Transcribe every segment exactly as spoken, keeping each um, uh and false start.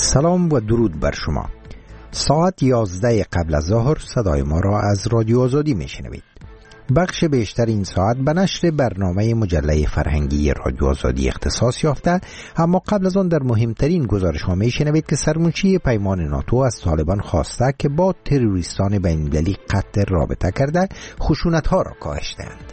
سلام و درود بر شما. ساعت یازده قبل از ظهر صدای ما را از رادیو آزادی میشنوید. بخش بیشتر این ساعت به نشر برنامه مجله فرهنگی رادیو آزادی اختصاص یافته، اما قبل از آن در مهمترین گزارش ها میشنوید که سرمنشی پیمان ناتو از طالبان خواسته که با تروریستان بین‌المللی قطع رابطه کرده خشونت ها را کاهش دهند.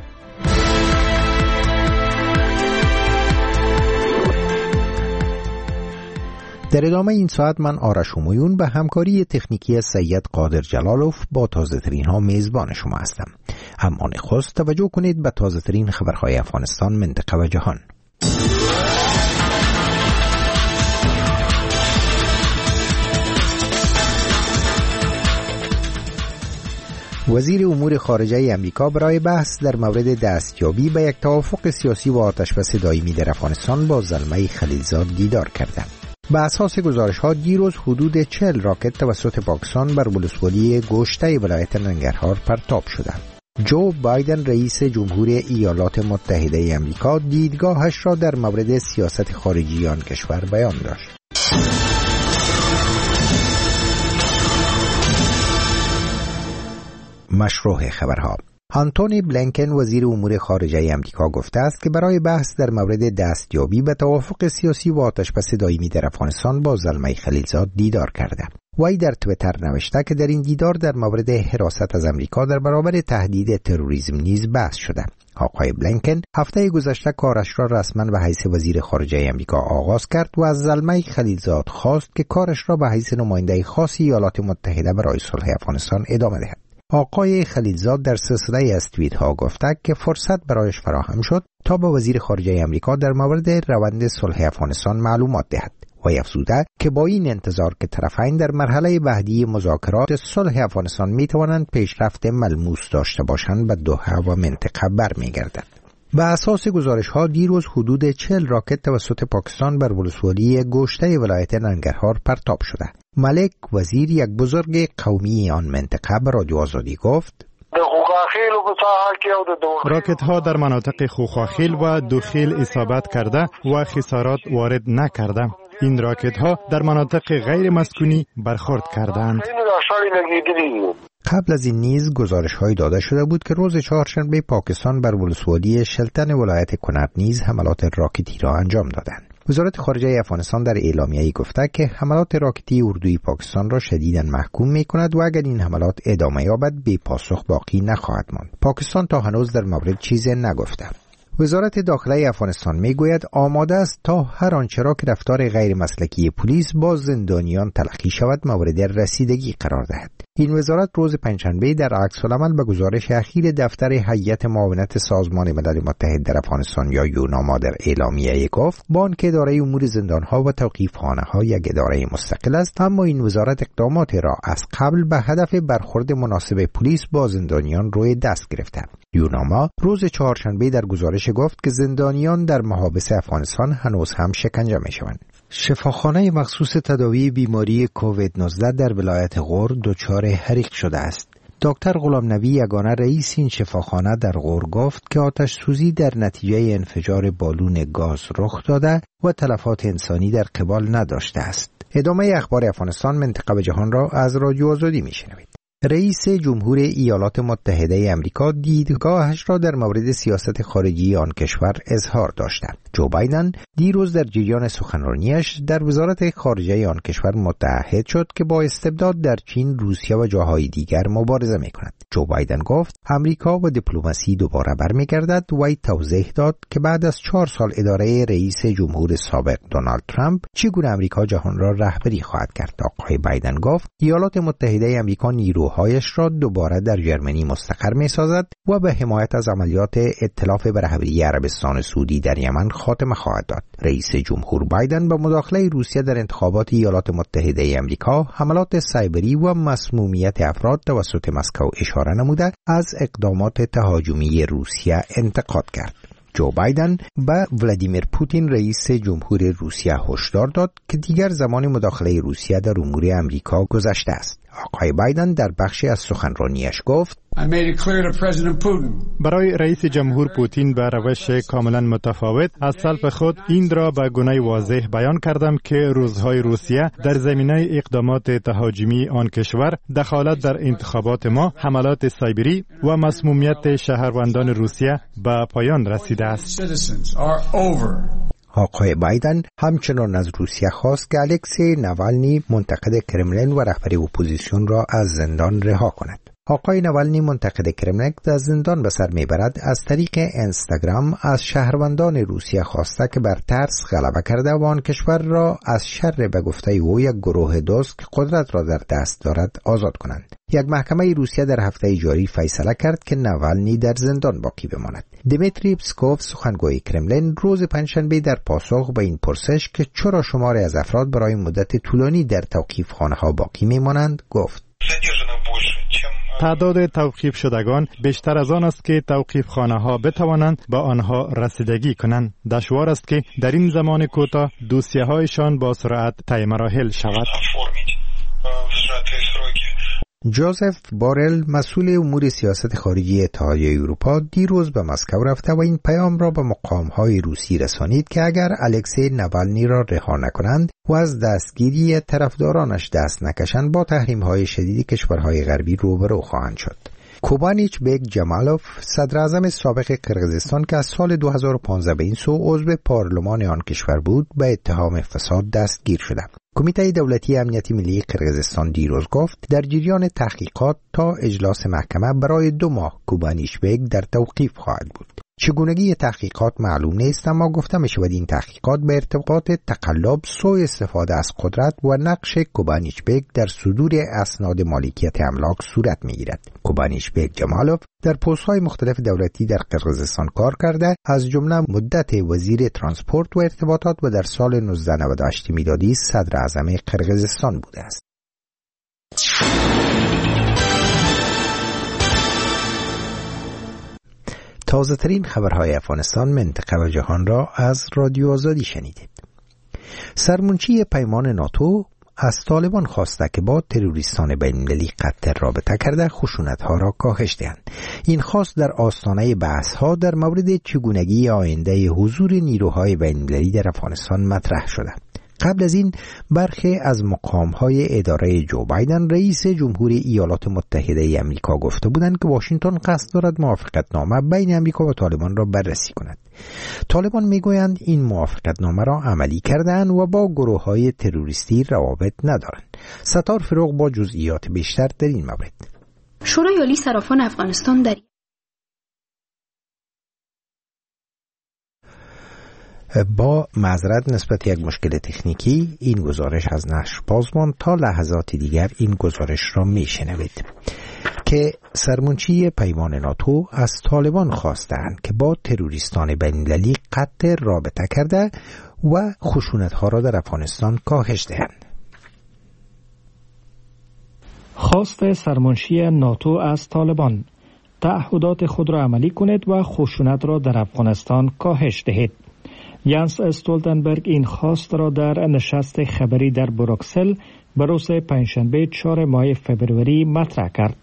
در ادامه این ساعت من آرش همایون به همکاری تکنیکی سید قادر جلالوف با تازه ترین ها میزبان شما هستم. اما نخست توجه کنید به تازه ترین خبرهای افغانستان، منطقه و جهان. وزیر امور خارجه امریکا برای بحث در مورد دستیابی به یک توافق سیاسی و آتشبس دائمی در افغانستان با زلمه خلیلزاد دیدار کردند. به اساس گزارش ها دیروز حدود چهل راکت توسط پاکستان بر ولسوالی گوشته ولایت ننگرهار پرتاب شدند. جو بایدن رئیس جمهور ایالات متحده امریکا دیدگاهش را در مورد سیاست خارجی آن کشور بیان داشت. مشروع خبرها. آنتونی بلینکن وزیر امور خارجه امریکا گفته است که برای بحث در مورد دستیابی به توافق سیاسی و آتشبس دائمی در افغانستان با زلمه خلیلزاد دیدار کرده. وی در تویتر نوشته که در این دیدار در مورد حراست از امریکا در برابر تهدید تروریسم نیز بحث شده. آقای بلینکن هفته گذشته کارش را رسما به حیث وزیر خارجه امریکا آغاز کرد و از زلمه خلیلزاد خواست که کارش را به حیث نماینده خاص ایالات متحده برای صلح افغانستان ادامه دهد. آقای خلیلزاد در سلسله از توییت ها گفته که فرصت برایش فراهم شد تا به وزیر خارجه امریکا در مورد روند صلح افغانستان معلومات دهد و افزوده که با این انتظار که طرفین در مرحله بعدی مذاکرات صلح افغانستان می توانند پیشرفت ملموس داشته باشند به دوحه و منطقه برمیگردند. به اساس گزارش ها دیروز حدود چهل راکت توسط پاکستان بر ولسوالی گوشته ولایت ننگرهار پرتاب شده. ملک وزیر، یک بزرگ قومی آن منطقه، به رادیو آزادی گفت: راکت ها در مناطق خوخاخیل و دوخیل اصابت کرده و خسارات وارد نکرده. این راکت ها در مناطق غیر مسکونی برخورد کردند. قبل از این نیز گزارش‌هایی داده شده بود که روز چهارشنبه پاکستان بر ولسوالی شلتن ولایت کنر نیز حملات راکتی را انجام دادند. وزارت خارجه افغانستان در اعلامیه‌ای گفته که حملات راکتی اردوی پاکستان را شدیداً محکوم می‌کند و اگر این حملات ادامه یابد بی پاسخ باقی نخواهد ماند. پاکستان تا هنوز در مورد چیزی نگفته. وزارت داخله افغانستان میگوید آماده است تا هر آنچه را که رفتار غیر مسلکی پلیس با زندانیان تلقی شود مورد رسیدگی قرار دهد. این وزارت روز پنجشنبه در عکس العمل به گزارش اخیر دفتر هیئت معاونت سازمان ملل متحد در افغانستان یا یوناما در اعلامیه گفت بانک اداره امور زندانها و توقیفخانه‌ها یک اداره مستقل است، اما این وزارت اقدامات را از قبل به هدف برخورد مناسب پلیس با زندانیان روی دست گرفته. یوناما روز چهارشنبه در گزارش گفت که زندانیان در محابس افغانستان هنوز هم شکنجه می‌شوند. شفاخانه مخصوص تداوی بیماری کووید نوزده در ولایت غور دچار حریق شده است. دکتر غلام نبی یگانه رئیس این شفاخانه در غور گفت که آتش سوزی در نتیجه انفجار بالون گاز رخ داده و تلفات انسانی در قبال نداشته است. ادامه اخبار افغانستان، منطقه و جهان را از رادیو آزادی میشنوید. رئیس جمهور ایالات متحده امریکا دیدگاهش را در مورد سیاست خارجی آن کشور اظهار داشته. جو بایدن دیروز در جریان سخنرانیش در وزارت خارجه آن کشور متعهد شد که با استبداد در چین، روسیه و جاهای دیگر مبارزه می‌کند. جو بایدن گفت امریکا و دیپلماسی دوباره برمیگردد و وی توضیح داد که بعد از چهار سال اداره رئیس جمهور سابق دونالد ترامپ چگونه امریکا جهان را رهبری خواهد کرد. آقای بایدن گفت ایالات متحده امریکا نیروهایش را دوباره در ژرمنی مستقر می‌سازد و به حمایت از عملیات ائتلاف به رهبری عربستان سعودی در یمن خاتمه خواهد داد. رئیس جمهور بایدن با مداخله روسیه در انتخابات ایالات متحده امریکا، حملات سایبری و مسمومیت افراد توسط مسکو اشاره نموده از اقدامات تهاجمی روسیه انتقاد کرد. جو بایدن به ولادیمیر پوتین رئیس جمهور روسیه هشدار داد که دیگر زمان مداخله روسیه در امور امریکا گذشته است. آقای بایدن در بخشی از سخنرانیش گفت برای رئیس جمهور پوتین به روش کاملا متفاوت از سلف خود این را به گونه واضح بیان کردم که روزهای روسیه در زمینه اقدامات تهاجمی آن کشور، دخالت در انتخابات ما، حملات سایبری و مسمومیت شهروندان روسیه به پایان رسیده است. آقای بایدن همچنان از روسیه خواست که الکسی نوالنی منتقد کرملین و رهبر اپوزیسیون را از زندان رها کند. آقای نوالنی منتقد کرملین از زندان به سر میبرد از طریق اینستاگرام از شهروندان روسیه خواسته که بر ترس غلبه کرده و آن کشور را از شر به گفته او یک گروه دزد که قدرت را در دست دارد آزاد کنند. یک محکمه روسیه در هفته جاری فیصله کرد که نوالنی در زندان باقی بماند. دیمیتری پسکوف سخنگوی کرملین روز پنجشنبه در پاسخ به این پرسش که چرا شماری از افراد برای مدت طولانی در توقیفخانه ها باقی میمانند گفت: تعداد توقیف شدگان بیشتر از آن است که توقیف خانه ها بتوانند به آنها رسیدگی کنند. دشوار است که در این زمان کوتاه دوسیه هایشان با سرعت طی مراحل شود. جوزف بارل مسئول امور سیاست خارجی اتحادیه اروپا دیروز به مسکو رفته و این پیام را به مقام‌های روسی رسانید که اگر الکسی نوالنی را رها نکنند و از دستگیری طرفدارانش دست نکشند با تحریم‌های شدید کشورهای غربی روبرو خواهند شد. کوبانیچ بیگ جمالوف صدر اعظم سابق قرقیزستان که از سال دو هزار و پانزده به این سو عضو پارلمان آن کشور بود به اتهام فساد دستگیر شده. کمیته دولتی امنیتی ملی قرقیزستان دیروز گفت در جریان تحقیقات تا اجلاس محکمه برای دو ماه کوبانیچ بیگ در توقیف خواهد بود. چگونگی تحقیقات معلوم نیست، اما گفته می شود این تحقیقات به ارتباط تقلب، سوء استفاده از قدرت و نقش کوبانیچ بیگ در صدور اسناد مالکیت املاک صورت می گیرد. کوبانیچ بیگ جمالوف در پست‌های مختلف دولتی در قرقیزستان کار کرده، از جمله مدت وزیر ترانسپورت و ارتباطات و در سال نوزده نود و هشت میلادی صدر اعظم قرقیزستان بوده است. تازه ترین خبرهای افغانستان، منطقه و جهان را از رادیو آزادی شنیدید. سرمنشی پیمان ناتو از طالبان خواسته که با تروریستان بین‌المللی قطع رابطه کرده خشونت‌ها را کاهش دهند. این خواست در آستانه بحث‌ها در مورد چگونگی آینده حضور نیروهای بین‌المللی در افغانستان مطرح شده. قبل از این برخی از مقام‌های اداره جو بایدن رئیس جمهوری ایالات متحده آمریکا گفته بودند که واشنگتن قصد دارد موافقتنامه بین آمریکا و طالبان را بررسی کند. طالبان میگویند این موافقتنامه را عملی کردند و با گروه‌های تروریستی روابط ندارند. ستار فروغ با جزئیات بیشتر در این مورد. شورای عالی صرافان افغانستان در با معذرت نسبت یک مشکل تکنیکی این گزارش از نشر باز ماند. تا لحظات دیگر این گزارش را میشنوید که سرمنشی پیمان ناتو از طالبان خواستند که با تروریستان بین‌المللی قطع رابطه کرده و خشونت‌ها را در افغانستان کاهش دهند. خواست سرمنشی ناتو از طالبان: تعهدات خود را عملی کنید و خشونت را در افغانستان کاهش دهید. یانس استولتنبرگ این خواست را در نشست خبری در بروکسل به روز پنجشنبه چهارم ماه فوریه مطرح کرد.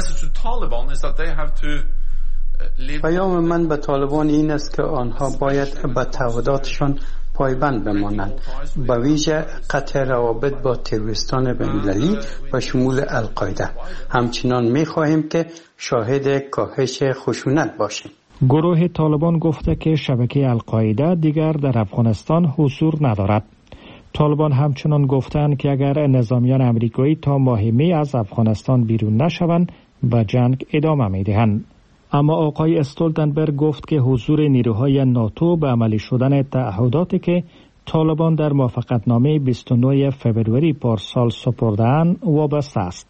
پیام من به طالبان این است که آنها باید به تعهداتشان پایبند بمانند، به ویژه قطع روابط با تروریستان بین‌المللی و شمول القاعده. همچنان می‌خواهیم که شاهد کاهش خشونت باشیم. گروه طالبان گفته که شبکه القاعده دیگر در افغانستان حضور ندارد. طالبان همچنان گفتند که اگر نظامیان امریکایی تا ماه می از افغانستان بیرون نشوند به جنگ ادامه می‌دهند. اما آقای استولتنبرگ گفت که حضور نیروهای ناتو به عملی شدن تعهداتی که طالبان در موافقتنامه بیست و نه فوریه پارسال سپرده‌اند وابسته است.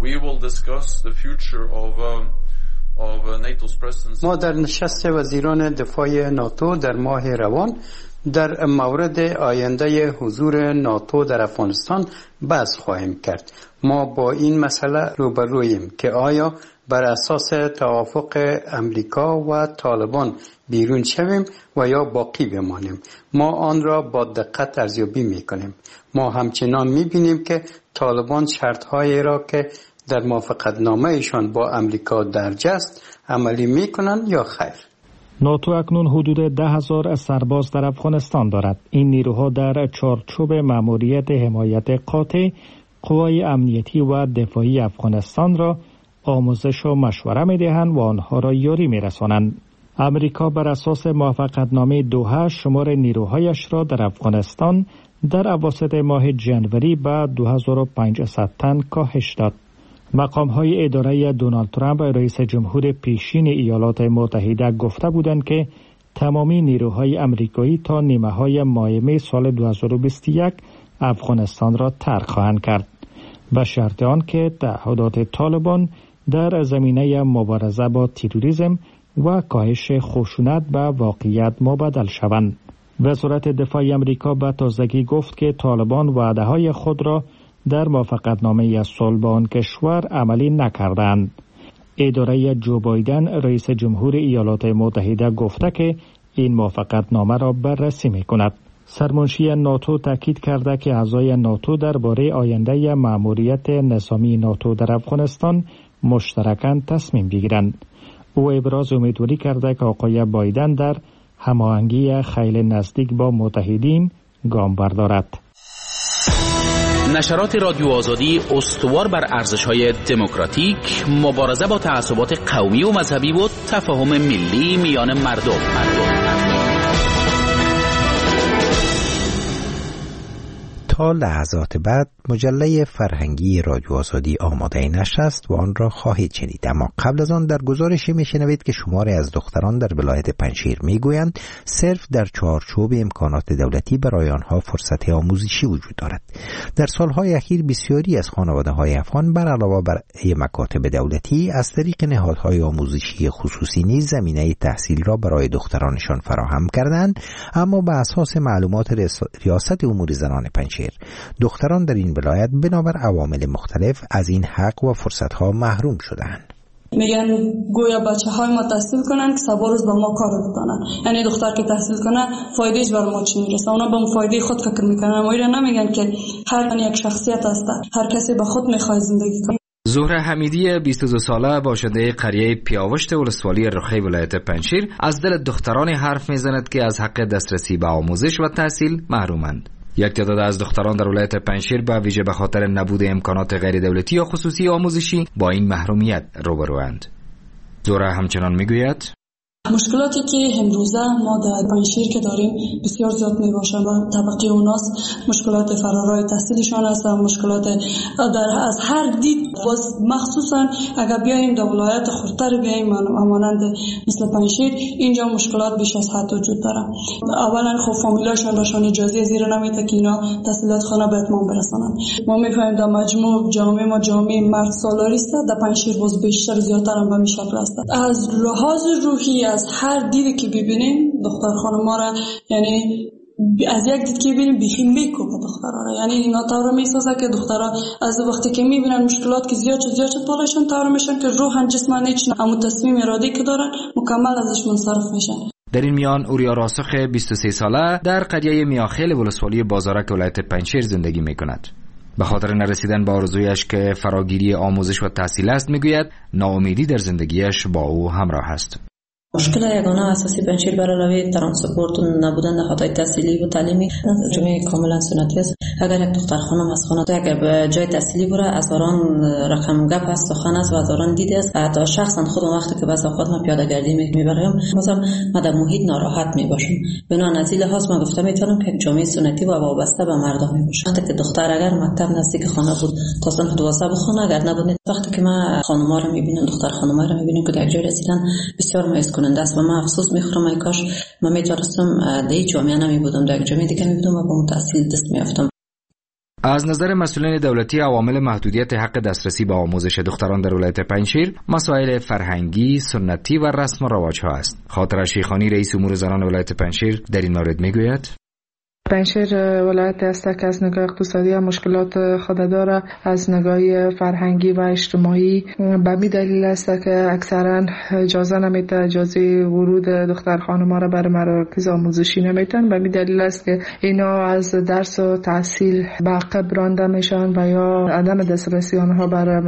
ما در نشست وزیران دفاع ناتو در ماه روان در مورد آینده حضور ناتو در افغانستان بحث خواهیم کرد. ما با این مسئله روبرویم که آیا بر اساس توافق امریکا و طالبان بیرون شویم و یا باقی بمانیم. ما آن را با دقت ارزیابی میکنیم. ما همچنان میبینیم که طالبان شرطهایی را که در موافقتنامه‌شان با امریکا درج است عملی میکنند یا خیر؟ ناتو اکنون حدود ده هزار سرباز در افغانستان دارد. این نیروها در چارچوب مأموریت حمایت قاطع قوای امنیتی و دفاعی افغانستان را آموزش و مشوره می‌دهند و آنها را یاری می‌رسانند. امریکا بر اساس موافقتنامه دوحه شمار نیروهایش را در افغانستان در اواسط ماه جنوری به دو هزار و پانصد تن کاهش داد. مقام‌های اداره دونالد ترامپ رئیس جمهور پیشین ایالات متحده گفته بودند که تمامی نیروهای امریکایی تا نیمه‌های ماه می سال دو هزار و بیست و یک افغانستان را ترک خواهند کرد به شرط آنکه تعهدات طالبان در زمینه مبارزه با تروریسم و کاهش خشونت به واقعیت مبدل شوند. وزارت دفاع آمریکا به تازگی گفت که طالبان وعده‌های خود را در موافقتنامه صلح با آن کشور عملی نکردند. اداره جو بایدن رئیس جمهور ایالات متحده گفته که این موافقتنامه را بررسی می‌کند. سرمنشی ناتو تاکید کرده که اعضای ناتو درباره آینده مأموریت نظامی ناتو در افغانستان مشترکاً تصمیم بگیرند. او ابراز امیدواری کرده که آقای بایدن در هماهنگی خیلی نزدیک با متحدین گام بردارد. نشرات رادیو آزادی استوار بر ارزش‌های دموکراتیک، مبارزه با تعصبات قومی و مذهبی و تفاهم ملی میان مردم. مردم. تا لحظات بعد مجله فرهنگی رادیو آزادی آماده نشر است و آن را خواهید شنید. اما قبل از آن در گزارشی میشنوید که شماری از دختران در ولایت پنجشیر میگویند صرف در چارچوب امکانات دولتی برای آنها فرصت آموزشی وجود دارد. در سالهای اخیر بسیاری از خانواده‌های افغان بر علاوه بر مکاتب دولتی از طریق نهادهای آموزشی خصوصی نیز زمینه تحصیل را برای دخترانشان فراهم کردند، اما به اساس معلومات ریاست امور زنان پنجشیر دختران در این ولایت بنابر عوامل مختلف از این حق و فرصت‌ها محروم شدند. میگن گویا بچه‌های ما تحصیل کنن که سبا روز به ما کار بکنن، یعنی دختر که تحصیل کنه فایدهش بر ما چی میرسه، اونا به اون فایده خود فکر میکنن، اما اینا نمیگن که هر یک شخصیت هست، هر کسی به خود میخواد زندگی کنه. زهره حمیدی بیست و دو ساله باشنده قریه پیاوشت ولسوالی رخی ولایت پنجشیر از دل دختران حرف میزند که از حق دسترسی به آموزش و تحصیل محرومند. یک تعداد از دختران در ولایت پنجشیر به ویژه به خاطر نبود امکانات غیر دولتی یا خصوصی آموزشی با این محرومیت روبروند. زهره همچنان میگوید مشکلاتی که امروزه ما در پنجشیر که داریم بسیار زیاد میباشه و طبقه اوناس مشکلات فرارای تحصیلشان است و مشکلات در از هر دید، مخصوصا اگر بیایم در ولایت خردتر بیایم مانند مثل پنجشیر، اینجا مشکلات بیش از حد وجود داره. اولا خب فامیلاشون راشون اجازه زیر نمیده که اینا تحصیلات خانه به اتمام برسانند. ما میفهمیم در مجموع جامعه ما جامعه مرد سالاری است، در پنجشیر باز بیشتر زیادتر هم به این شکل است. از لحاظ روحی از هر دیدی که ببینیم دختر خانم‌ها را، یعنی از یک دید که ببینیم بیخی میکوبه دخترها را، یعنی اینا طور میسازه که دخترها از وقتی که میبینن مشکلات که زیاد زیاد بالاشون طور میشن که روحاً جسمانی چن، اما تصمیم ارادی که دارن مکمل ازش منصرف میشن. در این میان اوریا راسخ بیست و سه ساله در قریه میاخیل ولسوالی بازارک ولایت پنجشیر زندگی میکند. به خاطر نرسیدن به آرزویش که فراگیری آموزش و تحصیل است میگوید ناامیدی در زندگیش با او همراه است. مشکل یگانه اساسی پنجشیر بر علاوه ترانسپورت و نبودن نهادهای تحصیلی و تعلیمی جمعه کاملا سنتی است. اگر یک دختر خانم از خانه اگر به جای تحصیلی بره از آن رقم گپ است، سخن است و از آن دیده است. حتی شخصا خود وقتی که بعضی اوقات ما پیاده گردی میبرم مثلا ما در محیط ناراحت میباشم. بنابراین از این لحاظ ما گفتم میتونم که جامعه سنتی و وابسته به مردم میباشه. وقتی که دختر اگر مکتب نزدیک خانه بود تا صنف دوازده بخونه، اگر نبود، وقتی که ما خانم‌ها رو میبینم، دختر خانم‌ها رو میبینم که در جای رسیدن بسیار مایوس کننده است و من افسوس میخورم ای کاش من میتونستم در جامعه نمی بودم، در جامعه دیگه می بودم و با تحصیل دست میافتم. از نظر مسئولین دولتی عوامل محدودیت حق دسترسی به آموزش دختران در ولایت پنجشیر مسائل فرهنگی، سنتی و رسم و رواج ها است. خاطر شیخانی رئیس امور زنان ولایت پنجشیر در این مورد میگوید پنجشیر ولایت است که از نگاه اقتصادی مشکلات خود داره، از نگاه فرهنگی و اجتماعی به می دلیل است که اکثرا اجازه نمیده، اجازه ورود دختر خانم‌ها را بر مراکز آموزشی نمیتن. به می دلیل است که اینا از درس و تحصیل به عقب رانده میشن و یا عدم دسترسی آنها بر